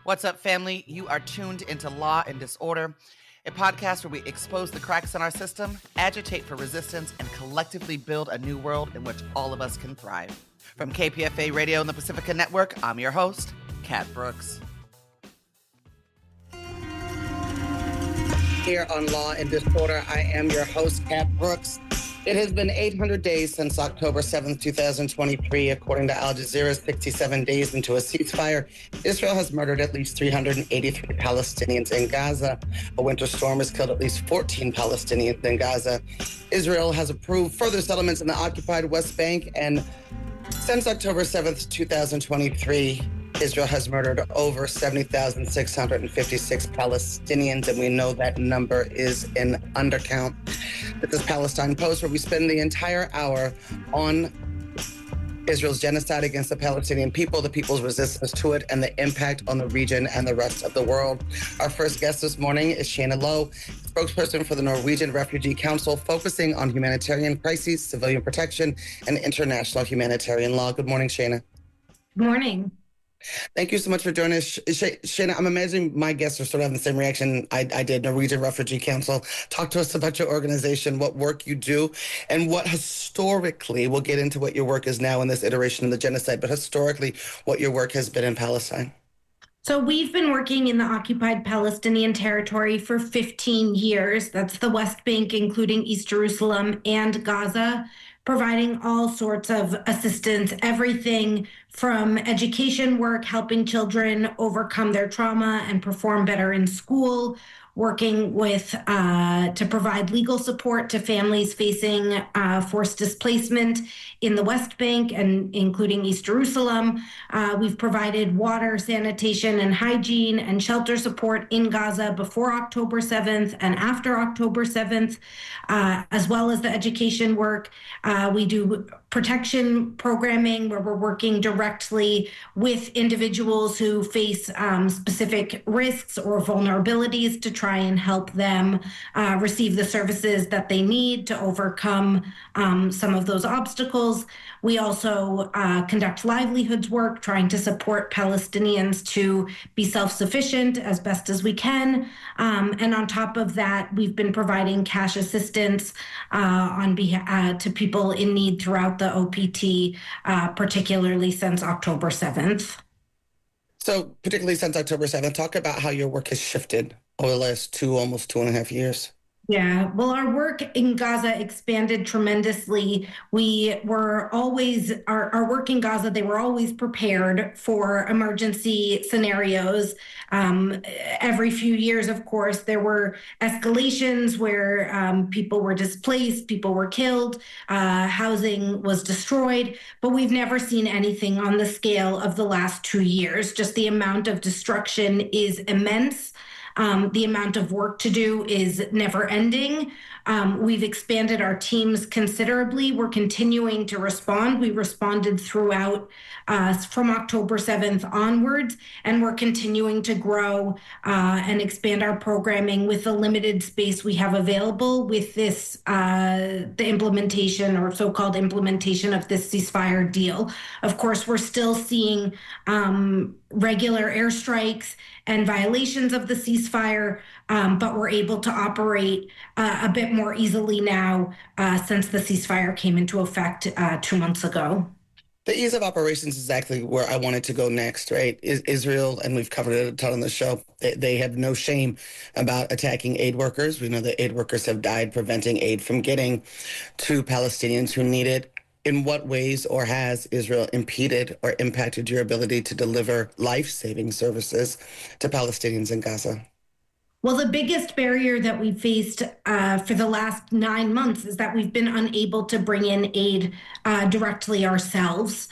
What's up, family? You are tuned into Law and Disorder, a podcast where we expose the cracks in our system, agitate for resistance, and collectively build a new world in which all of us can thrive. From KPFA Radio and the Pacifica Network, I'm your host, Kat Brooks. Here on Law and Disorder, I am your host, Kat Brooks. It has been 800 days since October 7th, 2023. According to Al Jazeera, 67 days into a ceasefire, Israel has murdered at least 383 Palestinians in Gaza. A winter storm has killed at least 14 Palestinians in Gaza. Israel has approved further settlements in the occupied West Bank, and since October 7th, 2023, Israel has murdered over 70,656 Palestinians, and we know that number is an undercount. This is Palestine Post, where we spend the entire hour on Israel's genocide against the Palestinian people, the people's resistance to it, and the impact on the region and the rest of the world. Our first guest this morning is Shayna Lowe, spokesperson for the Norwegian Refugee Council, focusing on humanitarian crises, civilian protection, and international humanitarian law. Good morning, Shayna. Good morning. Thank you so much for joining us. Shayna, I'm imagining my guests are sort of having the same reaction I did. Norwegian Refugee Council. Talk to us about your organization, what work you do, and what historically, we'll get into what your work is now in this iteration of the genocide, but historically, what your work has been in Palestine. So we've been working in the occupied Palestinian territory for 15 years. That's the West Bank, including East Jerusalem and Gaza, providing all sorts of assistance, everything from education work, helping children overcome their trauma and perform better in school, working with to provide legal support to families facing forced displacement in the West Bank and including East Jerusalem. We've provided water, sanitation, and hygiene and shelter support in Gaza before October 7th and after October 7th, as well as the education work. We do protection programming where we're working directly with individuals who face specific risks or vulnerabilities to try and help them receive the services that they need to overcome some of those obstacles. We also conduct livelihoods work, trying to support Palestinians to be self-sufficient as best as we can. And on top of that, we've been providing cash assistance to people in need throughout the OPT, particularly since October 7th. So particularly since October 7th, talk about how your work has shifted over the last almost 2.5 years. Yeah, well, our work in Gaza expanded tremendously. We were always, our work in Gaza, they were always prepared for emergency scenarios. Every few years, of course, there were escalations where people were displaced, people were killed, housing was destroyed, but we've never seen anything on the scale of the last 2 years. Just the amount of destruction is immense. The amount of work to do is never ending. We've expanded our teams considerably. We're continuing to respond. We responded throughout from October 7th onwards, and we're continuing to grow and expand our programming with the limited space we have available with this, the implementation or so-called implementation of this ceasefire deal. Of course, we're still seeing regular airstrikes and violations of the ceasefire, but we're able to operate a bit more easily now since the ceasefire came into effect 2 months ago. The ease of operations is exactly where I wanted to go next, right? Israel, and we've covered it a ton on the show, they have no shame about attacking aid workers. We know that aid workers have died preventing aid from getting to Palestinians who need it. In what ways or has Israel impeded or impacted your ability to deliver life-saving services to Palestinians in Gaza? Well, the biggest barrier that we faced for the last 9 months is that we've been unable to bring in aid directly ourselves.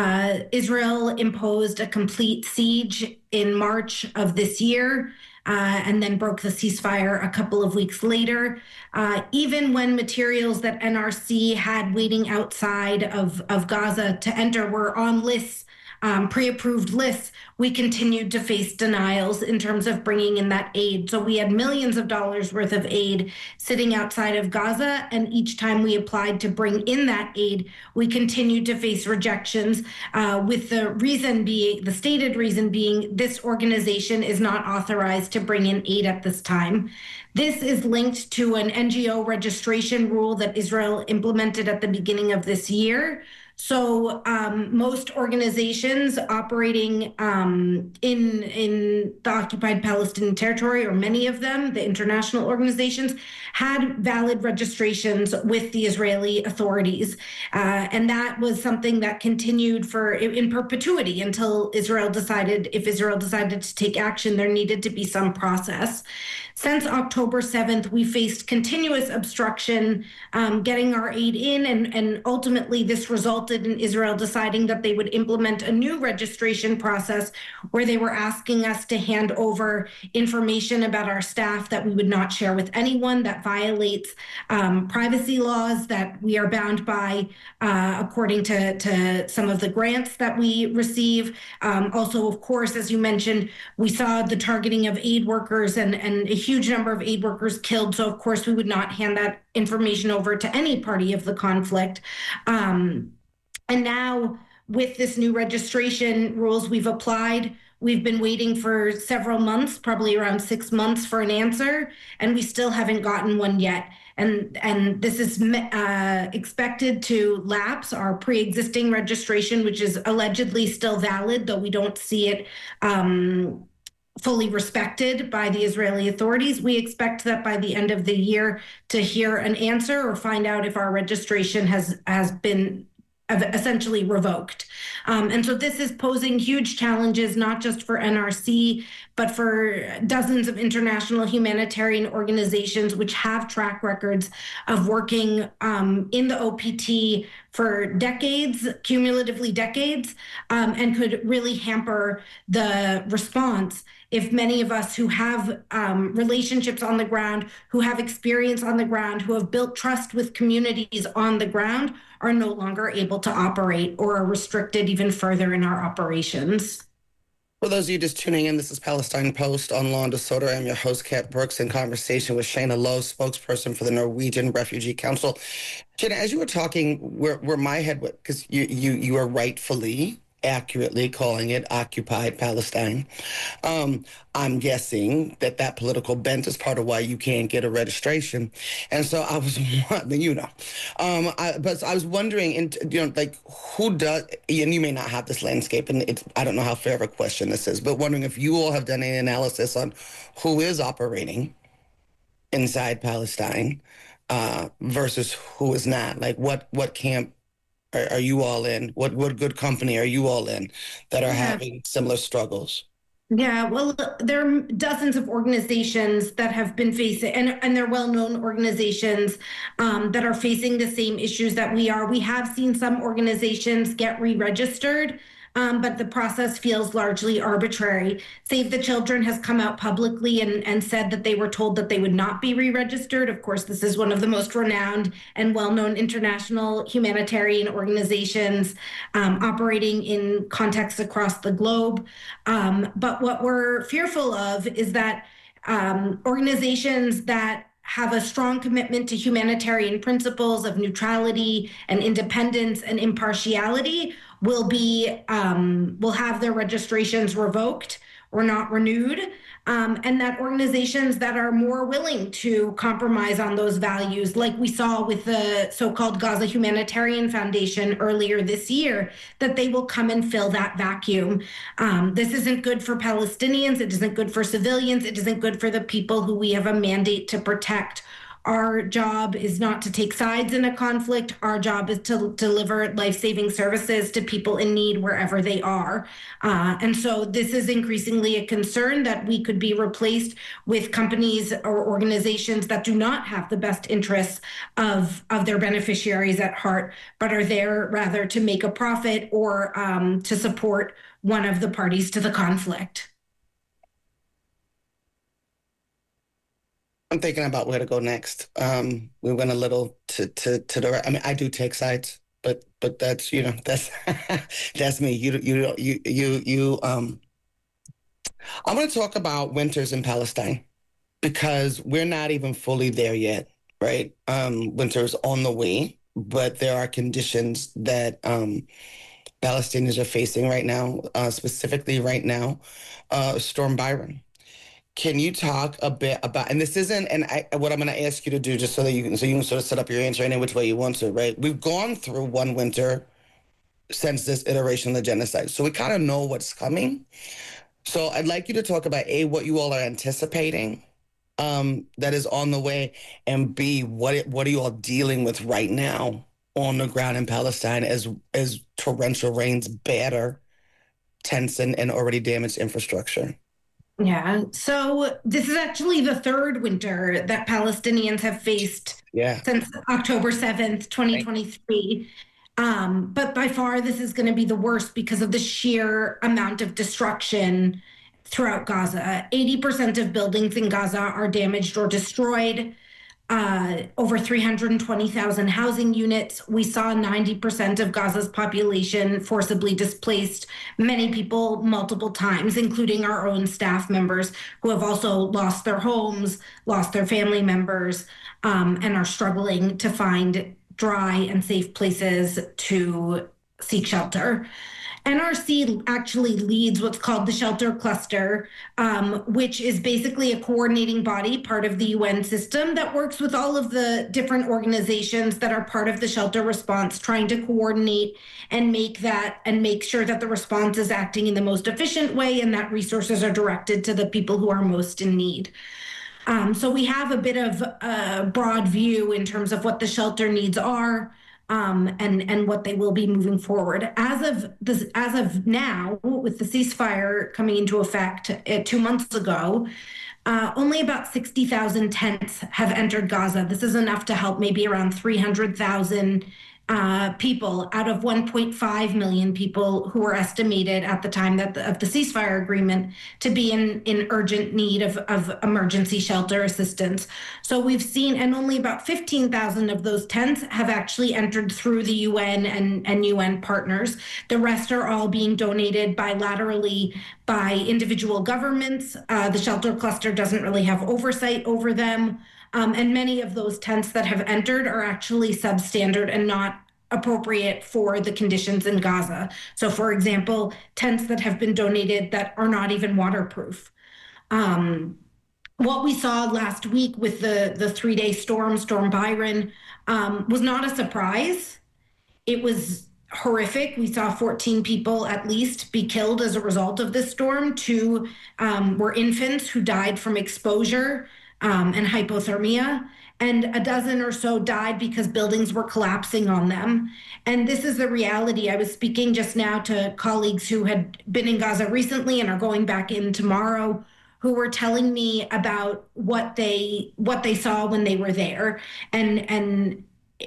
Israel imposed a complete siege in March of this year and then broke the ceasefire a couple of weeks later. Even when materials that NRC had waiting outside of Gaza to enter were on lists pre-approved lists, we continued to face denials in terms of bringing in that aid. So we had millions of dollars worth of aid sitting outside of Gaza, and each time we applied to bring in that aid, we continued to face rejections, with the stated reason being this organization is not authorized to bring in aid at this time. This is linked to an NGO registration rule that Israel implemented at the beginning of this year. So most organizations operating in the occupied Palestinian territory, or many of them, the international organizations, had valid registrations with the Israeli authorities. And that was something that continued in perpetuity until if Israel decided to take action, there needed to be some process. Since October 7th, we faced continuous obstruction getting our aid in, and ultimately this resulted in Israel deciding that they would implement a new registration process where they were asking us to hand over information about our staff that we would not share with anyone, that violates privacy laws that we are bound by according to some of the grants that we receive. Also, of course, as you mentioned, we saw the targeting of aid workers and a huge number of aid workers killed. So, of course, we would not hand that information over to any party of the conflict. And now, with this new registration rules, we've applied. We've been waiting for several months, probably around 6 months, for an answer, and we still haven't gotten one yet. And this is expected to lapse our pre-existing registration, which is allegedly still valid, though we don't see it fully respected by the Israeli authorities. We expect that by the end of the year to hear an answer or find out if our registration has been essentially revoked. And so this is posing huge challenges, not just for NRC, but for dozens of international humanitarian organizations which have track records of working in the OPT for decades, cumulatively decades, and could really hamper the response if many of us who have relationships on the ground, who have experience on the ground, who have built trust with communities on the ground, are no longer able to operate or are restricted even further in our operations. For those of you just tuning in, this is Palestine Post on Law and Disorder. I'm your host, Kat Brooks, in conversation with Shayna Lowe, spokesperson for the Norwegian Refugee Council. Shayna, as you were talking, where my head went, because you are rightfully, accurately calling it occupied Palestine. I'm guessing that political bent is part of why you can't get a registration. And so I was wondering, I was wondering, who does, and you may not have this landscape, and I don't know how fair of a question this is, but wondering if you all have done any analysis on who is operating inside Palestine versus who is not. Like what camp are you all in? What good company are you all in that are having similar struggles? Yeah, well, there are dozens of organizations that have been facing, and they're well-known organizations that are facing the same issues that we are. We have seen some organizations get re-registered, but the process feels largely arbitrary. Save the Children has come out publicly and said that they were told that they would not be re-registered. Of course, this is one of the most renowned and well-known international humanitarian organizations operating in contexts across the globe. But what we're fearful of is that organizations that have a strong commitment to humanitarian principles of neutrality and independence and impartiality will have their registrations revoked or not renewed, and that organizations that are more willing to compromise on those values, like we saw with the so-called Gaza Humanitarian Foundation earlier this year, that they will come and fill that vacuum. This isn't good for Palestinians. It isn't good for civilians. It isn't good for the people who we have a mandate to protect. Our job is not to take sides in a conflict. Our job is to deliver life-saving services to people in need wherever they are. And so this is increasingly a concern that we could be replaced with companies or organizations that do not have the best interests of their beneficiaries at heart, but are there rather to make a profit or to support one of the parties to the conflict. I'm thinking about where to go next. We went a little to the right. I mean, I do take sides, but that's, that's that's me. I'm going to talk about winters in Palestine because we're not even fully there yet, right? Winter's on the way, but there are conditions that Palestinians are facing right now, specifically right now, Storm Byron. Can you talk a bit about, and this isn't, what I'm going to ask you to do, just so you can sort of set up your answer any which way you want to, right? We've gone through one winter since this iteration of the genocide, so we kind of know what's coming. So I'd like you to talk about A, what you all are anticipating that is on the way, and B, what are you all dealing with right now on the ground in Palestine as torrential rains batter tents and already damaged infrastructure? Yeah. So this is actually the third winter that Palestinians have faced since October 7th, 2023. But by far, this is going to be the worst because of the sheer amount of destruction throughout Gaza. 80% of buildings in Gaza are damaged or destroyed. Over 320,000 housing units. We saw 90% of Gaza's population forcibly displaced, many people multiple times, including our own staff members who have also lost their homes, lost their family members, and are struggling to find dry and safe places to seek shelter. NRC actually leads what's called the Shelter Cluster, which is basically a coordinating body, part of the UN system that works with all of the different organizations that are part of the shelter response, trying to coordinate and make sure that the response is acting in the most efficient way and that resources are directed to the people who are most in need. So we have a bit of a broad view in terms of what the shelter needs are. And what they will be moving forward. As of now, with the ceasefire coming into effect 2 months ago, only about 60,000 tents have entered Gaza. This is enough to help maybe around 300,000 people out of 1.5 million people who were estimated at the time of the ceasefire agreement to be in urgent need of emergency shelter assistance. So we've seen, and only about 15,000 of those tents have actually entered through the UN and UN partners. The rest are all being donated bilaterally by individual governments. The shelter cluster doesn't really have oversight over them. And many of those tents that have entered are actually substandard and not appropriate for the conditions in Gaza. So, for example, tents that have been donated that are not even waterproof. What we saw last week with the 3-day Storm Byron, was not a surprise. It was horrific. We saw 14 people at least be killed as a result of this storm. 2 were infants who died from exposure and hypothermia, and a dozen or so died because buildings were collapsing on them. And this is the reality. I was speaking just now to colleagues who had been in Gaza recently and are going back in tomorrow, who were telling me about what they saw when they were there, and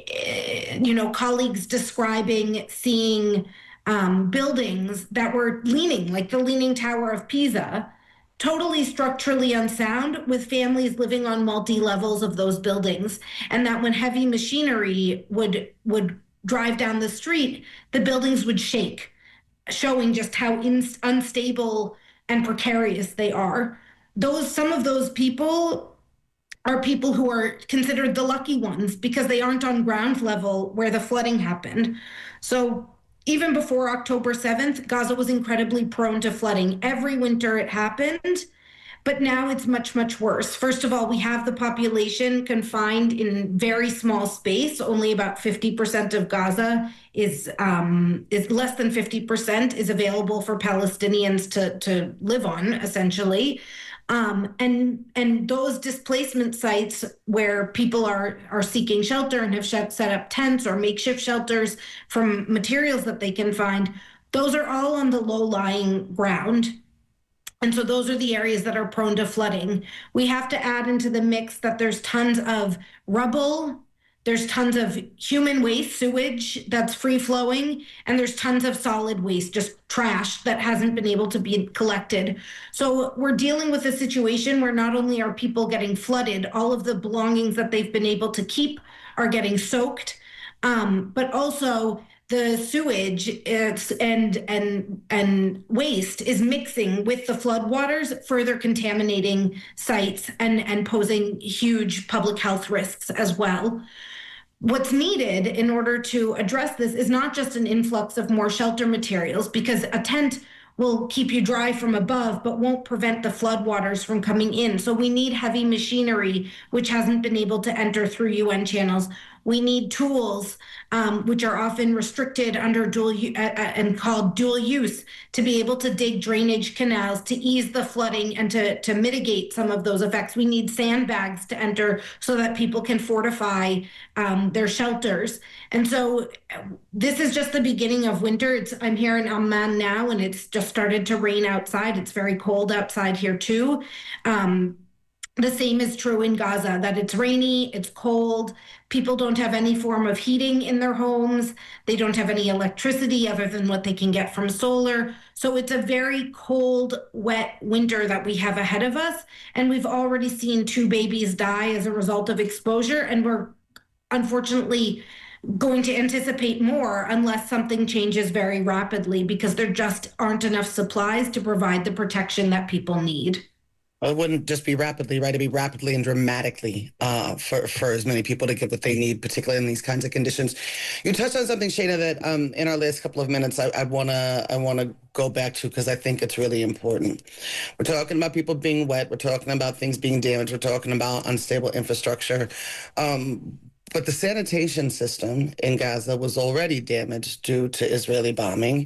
colleagues describing seeing buildings that were leaning, like the Leaning Tower of Pisa, totally structurally unsound, with families living on multi-levels of those buildings. And that when heavy machinery would drive down the street, the buildings would shake, showing just how unstable and precarious they are. Some of those people are people who are considered the lucky ones because they aren't on ground level where the flooding happened. So even before October 7th, Gaza was incredibly prone to flooding. Every winter it happened, but now it's much, much worse. First of all, we have the population confined in very small space. Only about 50% of Gaza is less than 50% is available for Palestinians to live on, essentially. And those displacement sites where people are seeking shelter and have set up tents or makeshift shelters from materials that they can find, those are all on the low-lying ground. And so those are the areas that are prone to flooding. We have to add into the mix that there's tons of rubble, there's tons of human waste, sewage that's free flowing, and there's tons of solid waste, just trash that hasn't been able to be collected. So we're dealing with a situation where not only are people getting flooded, all of the belongings that they've been able to keep are getting soaked, but also the sewage and waste is mixing with the floodwaters, further contaminating sites and posing huge public health risks as well. What's needed in order to address this is not just an influx of more shelter materials, because a tent will keep you dry from above, but won't prevent the floodwaters from coming in. So we need heavy machinery, which hasn't been able to enter through UN channels. We need tools, which are often restricted under and called dual use, to be able to dig drainage canals, to ease the flooding and to mitigate some of those effects. We need sandbags to enter so that people can fortify their shelters. And so this is just the beginning of winter. I'm here in Amman now, and it's just started to rain outside. It's very cold outside here too. The same is true in Gaza, that it's rainy, it's cold, people don't have any form of heating in their homes, they don't have any electricity other than what they can get from solar. So it's a very cold, wet winter that we have ahead of us. And we've already seen 2 babies die as a result of exposure. And we're unfortunately going to anticipate more unless something changes very rapidly, because there just aren't enough supplies to provide the protection that people need. Well, it wouldn't just be rapidly, right? It'd be rapidly and dramatically for as many people to get what they need, particularly in these kinds of conditions. You touched on something, Shana, that in our last couple of minutes I wanna go back to, because I think it's really important. We're talking about people being wet. We're talking about things being damaged. We're talking about unstable infrastructure. But the sanitation system in Gaza was already damaged due to Israeli bombing.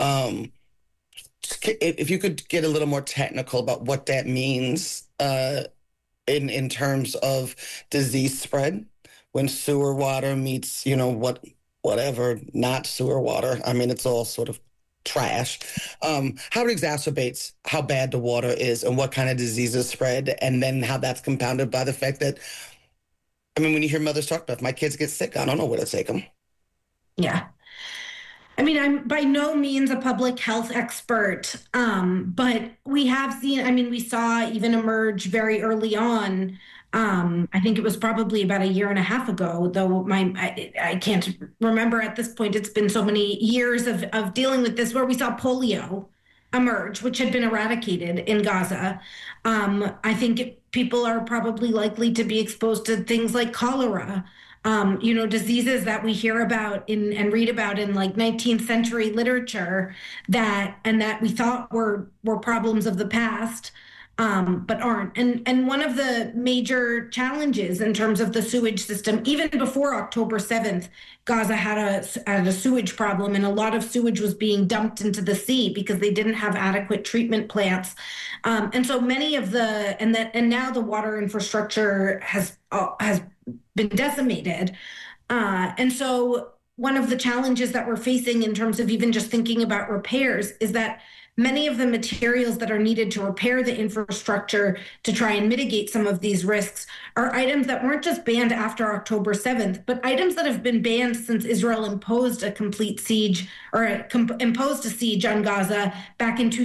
If you could get a little more technical about what that means in terms of disease spread when sewer water meets, whatever, not sewer water. I mean, it's all sort of trash. How it exacerbates how bad the water is and what kind of diseases spread, and then how that's compounded by the fact that, when you hear mothers talk about, if my kids get sick, I don't know where to take them. Yeah. I'm by no means a public health expert, but we have seen, we saw even emerge very early on. I think it was probably about 1.5 years ago, though I can't remember at this point. It's been so many years of dealing with this, where we saw polio emerge, which had been eradicated in Gaza. I think people are probably likely to be exposed to things like cholera. Diseases that we hear about and read about in like 19th century literature that we thought were problems of the past, but aren't. And one of the major challenges in terms of the sewage system, even before October 7th, Gaza had a sewage problem, and a lot of sewage was being dumped into the sea because they didn't have adequate treatment plants. And so many of and now the water infrastructure has been decimated. And so one of the challenges that we're facing in terms of even just thinking about repairs is that many of the materials that are needed to repair the infrastructure to try and mitigate some of these risks are items that weren't just banned after October 7th, but items that have been banned since Israel imposed a complete siege, or imposed a siege on Gaza back in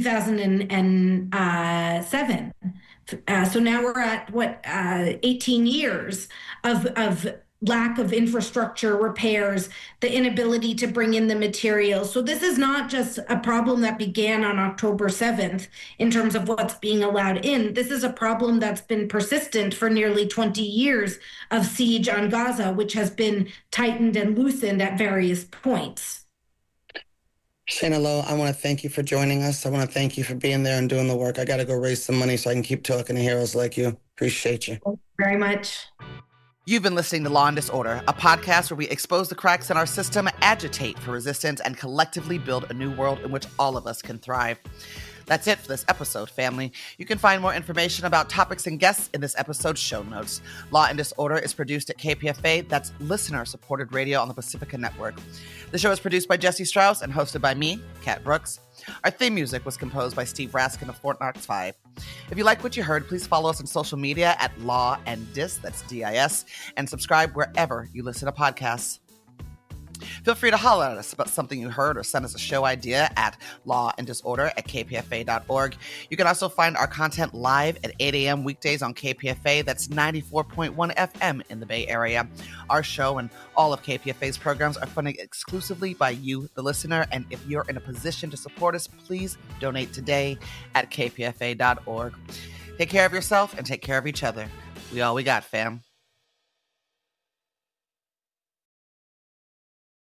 2007. So now we're at 18 years of lack of infrastructure repairs, the inability to bring in the materials. So this is not just a problem that began on October 7th in terms of what's being allowed in. This is a problem that's been persistent for nearly 20 years of siege on Gaza, which has been tightened and loosened at various points. Shana Lowe, I want to thank you for joining us. I want to thank you for being there and doing the work. I got to go raise some money so I can keep talking to heroes like you. Appreciate you. Thank you very much. You've been listening to Law and Disorder, a podcast where we expose the cracks in our system, agitate for resistance, and collectively build a new world in which all of us can thrive. That's it for this episode, family. You can find more information about topics and guests in this episode's show notes. Law and Disorder is produced at KPFA, that's listener-supported radio on the Pacifica Network. The show is produced by Jesse Strauss and hosted by me, Kat Brooks. Our theme music was composed by Steve Raskin of Fort Knox 5. If you like what you heard, please follow us on social media at Law and Dis, that's D-I-S, and subscribe wherever you listen to podcasts. Feel free to holler at us about something you heard or send us a show idea at lawanddisorder@kpfa.org. You can also find our content live at 8 a.m. weekdays on KPFA. That's 94.1 FM in the Bay Area. Our show and all of KPFA's programs are funded exclusively by you, the listener. And if you're in a position to support us, please donate today at kpfa.org. Take care of yourself and take care of each other. We all we got, fam.